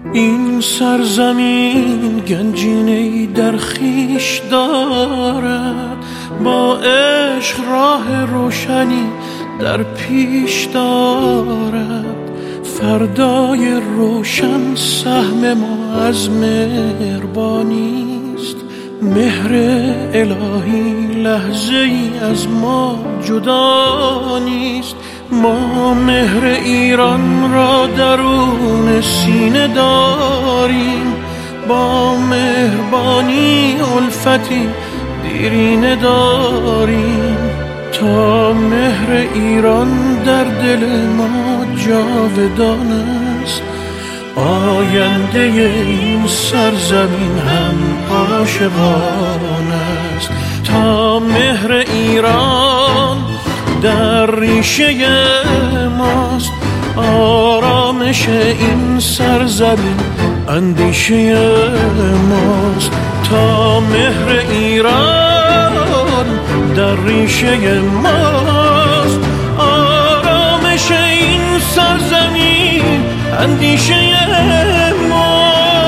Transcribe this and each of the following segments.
این سرزمین گنجینه‌ای در خویش دارد، با عشق راه روشنی در پیش دارد. فردای روشن سهم ما از مهربانیست، مهر الهی لحظه ای از ما جدا نیست. ما مهر ایران را درون سینه داریم، با مهربانی الفتی دیرینه داریم. تا مهر ایران در دل ما جاودان است، آینده این سرزمین هم عاشقان است. تا مهر ایران در ریشه ماست، آرامش این سرزمین اندیشه ماست. تا مهر ایران در ریشه ماست، آرامش این سرزمین اندیشه ماست.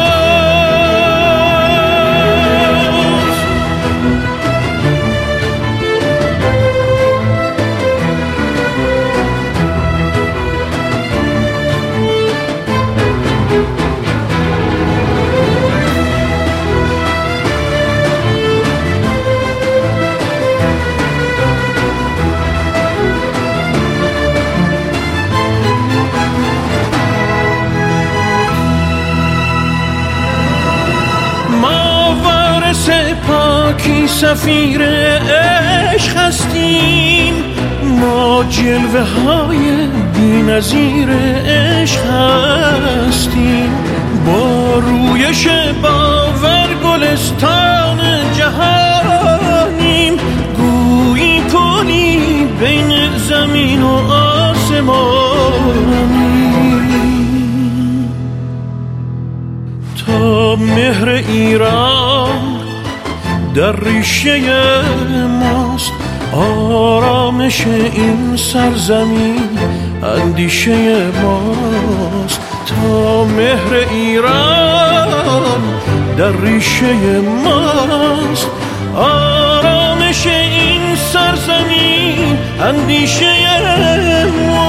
پاکی سفیر عشق هستیم، ما جلوه های بی نظیر عشق هستیم. با رویش باور گلستان جهانیم، گویی پلی بین زمین و آسمانیم. تا مهر ایران در ریشه ماست، آرامش این سرزمین اندیشه ماست. تا مهر ایران در ریشه ماست، آرامش این سرزمین اندیشه ماست.